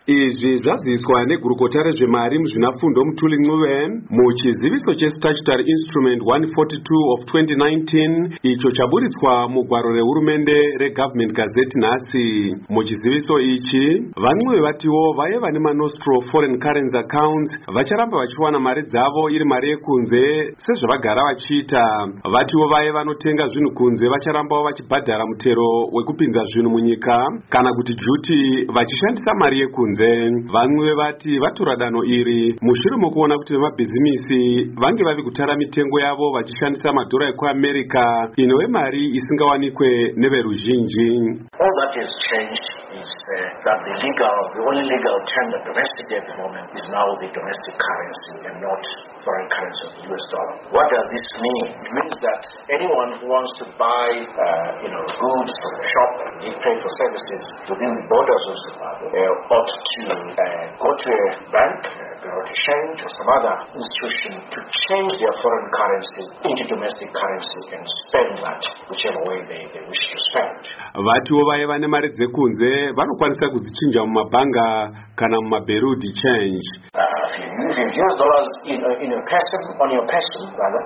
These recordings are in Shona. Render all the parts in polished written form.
Izvi zvaziviswa negurukota rezvemari muzvinafundo Mutuli Ncube muchiziviso cheStatutory Instrument 142 of 2019 icho chaburitswa mugwaro rehurumende reGovernment Gazette nhasi. Muchiziviso ichi vaNcube vatiwo vaye vane manostro foreign currency accounts vacharamba vachiwana mari dzavo iri mari yekunze sezvavagara vachiita. Vatiwo vaye vanotenga zvinhu kunze vacharambawo vachibhadhara mutero wekupinza zvinhu munyika kana kuti duty vachishandisa mari yekunze. VaNcube vati vatora danho iri mushure mokuona kuti vemabhizimisi vange vavi kutara mitengo yavo vachishandisa madhora ekuAmerica inove mari isingawanikwe neveruzhinji. All that has changed is that the only legal tender domestically at the moment is now the domestic currency and not foreign currency of the US dollar. What does this mean? It means that anyone who wants to buy goods from a shop and pay for services within the borders of Zimbabwe ought to go to a bank, Bureau de Change or some other institution to change their foreign currency into domestic currency and spend that whichever way they wish to spend. Vatiwo vaye vane mari dzekunze vanokwanisa kudzichinja mumabhanga kana mumabureau de change. If you use dollars in your person, on your person rather,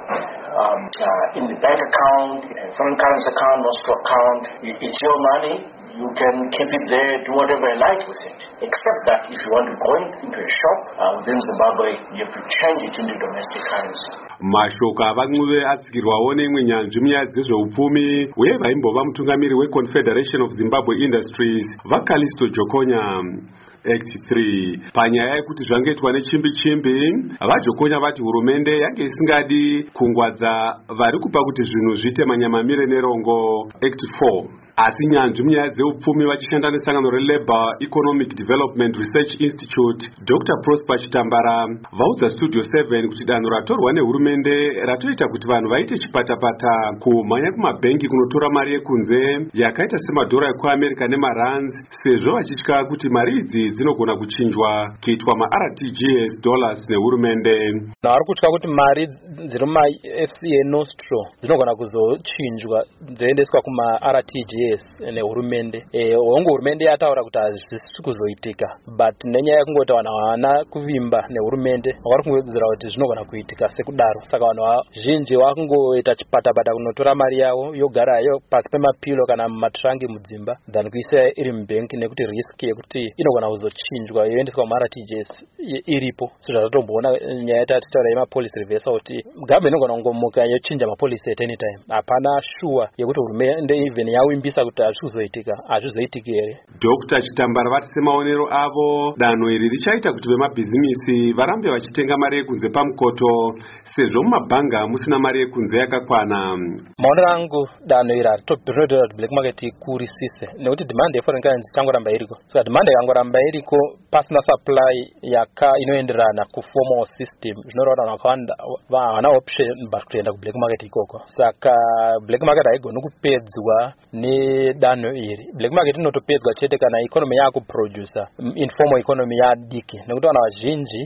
in the bank account, in a foreign currency account, nostro account, it's your money. You can keep it there, do whatever you like with it. Except that if you want to go into a shop within Zimbabwe, you have to change it into domestic currency. Mashoko avaNcube atsigirwawo neimwe nyanzvi munyaya dzezveupfumi uye vaimbova mutungamiri weConfederation of Zimbabwe Industries vaCallisto Jokonya. Act 3 panyaya yekuti zvangoitwa nechimbi-chimbi vaJokonya vati hurumende yange isingadi kungwadza vari kupa kuti zvinhu zviite manyamamire nerongo. Act 4 asi nyanzvi munyaya dzeupfumi vachishanda nesangano reLabour Economic Development Research Institute Dr. Prosper Chitambara vaudza Studio 7 kuti danho ratorwa nehurumende ratoita kuti vanhu vaite chipatapata kumhanya kumabhengi kunotora mari yekunze yakaita semadhora ekuAmerica nemarands sezvo vachitya kuti mari idzi dzinogona kuchinjwa kuitwa maRTGS dollars nehurumende. Vari kutya kuti mari dziri mumaFCA nostro dzinogona kuzochinjwa dzoendeswa kumaRTGS nehurumende. Hongu hurumende yataura kuti hazvisi kuzoitika, but nenyaya yekungoti vanhu havana kuvimba nehurumende vari kungodzera kuti zvinogona kuitika sekudaro. Saka vanhu vazhinji vakungoita chipatapata kunotora mari yavo yogarayo pasi pemapilo kana mumatrangi mudzimba than kuisa iri mubhengi nekuti risk yekuti inogona kuzochinjwa yoendeswa kumaRTGS iripo. Sezvatatomboona nyaya yatataura yemapolicy reversal kuti government inogona kungomuka yochinja mapolicy at any time. Hapana sure yekuti hurumende even yawimbisa kuti hazvizoitiki here. Dr. Chitambara vati semaonero avo danho iri richaita kuti vemabhizimisi varambe vachitenga mari yekunze pamukoto sezvo mumabhanga musina mari yekunze yakakwana. Maonero angu danho iri rinoita kuti black market ikurisise nekuti demand yeforeign currency ikangoramba iriko. Saka demand ikangoramba iriko pasina supply inoenderana kuformal system zvinoreva vanhu vakawanda havana option but kutoenda kublack market ikoko. Saka black market haigoni kupedzwa nedanho iri. Black market inotopedzwa chete kana economy yakuproducer informal economy yadiki nekuti vanhu vazhinji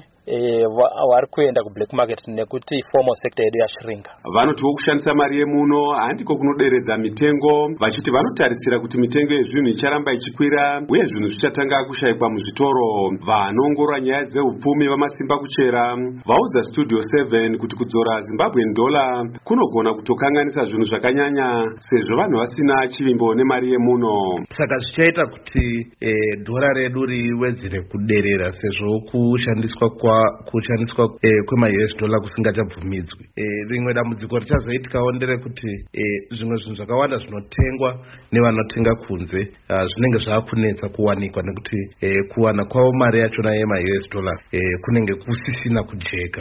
vari kuenda kublack market nekuti formal sector yedu yashiringa. Vanotiwo kushandisa mari yemuno handiko kunoderedza mitengo vachiti vanotarisira kuti mitengo yezvinhu icharamba ichikwira uye zvinhu zvichatanga kushayikwa muzvitoro. Vanoongorora nyaya dzeupfumi vamasimba kuchera vaudza Studio 7 kuti kudzora Zimbabwean dollar kunogona kutokanganisa zvinhu zvakanyanya sezvo vanhu vasina chivimbo nemari yemuno. Saka zvichaita kuti dhora redu riwedzere kuderera sezvo kushandiswa kwema-US dollar kusingachabvumidzwi. Rimwe dambudziko richazoitikawo nderekuti zvimwe zvinhu zvakawanda zvinotengwa nevanotenga kunze zvinenge zvaakunetsa kuwanikwa nekuti kuwana kwavo mari yachona yema-US dollar kunenge kusisina kujeka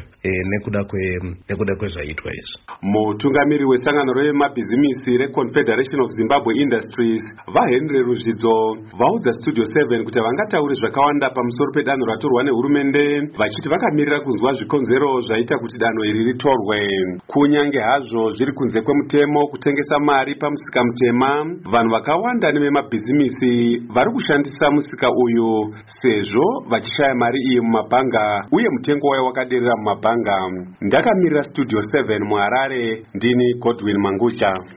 nekuda kwezvaitwa izvi. Mutungamiri wesangano remabhizimisi reConfederation of Zimbabwe Industries vaHenry Ruzvidzo vaudza Studio 7 kuti vangatauri zvakawanda pamusoro pedanho ratorwa nehurumende vachiti vakamirira kunzwa zvikonzero zvaita kuti danho iri ritorwe. Kunyange hazvo zviri kunze kwemutemo kutengesa mari pamusika mutema, vanhu vakawanda nevemabhizimisi vari kushandisa musika uyu sezvo vachishaya mari iyi mumabhanga uye mutengo wayo wakaderera mumabhanga. Ndakamirira Studio 7 muHarare, ndini Godwin Mangusha.